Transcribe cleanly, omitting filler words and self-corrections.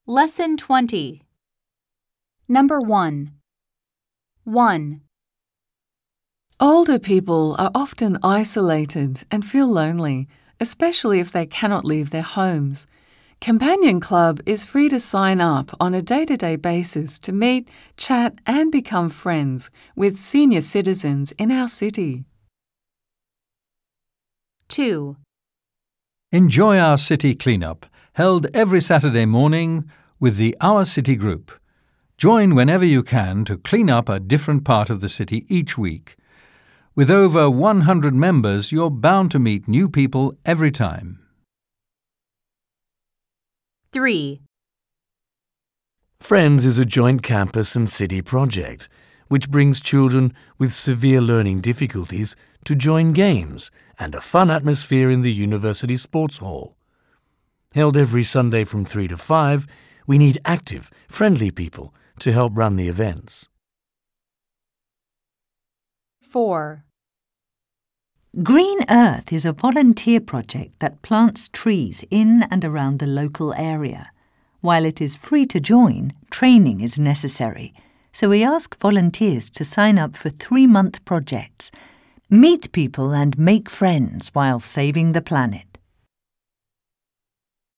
Lesson 20. Number 1. 1. Older people are often isolated and feel lonely, especially if they cannot leave their homes. Companion Club is free to sign up on a day-to-day basis to meet, chat and become friends with senior citizens in our city. 2. Enjoy our city cleanup, held every Saturday morning with the Our City group. Join whenever you can to clean up a different part of the city each week. With over 100 members, you're bound to meet new people every time. 3. Friends is a joint campus and city project which brings children with severe learning difficulties to join games and a fun atmosphere in the university sports hall. Held every Sunday from 3 to 5, we need active, friendly people to help run the events. 4. Green Earth is a volunteer project that plants trees in and around the local area. While it is free to join, training is necessary, so we ask volunteers to sign up for 3-month projects. Meet people and make friends while saving the planet.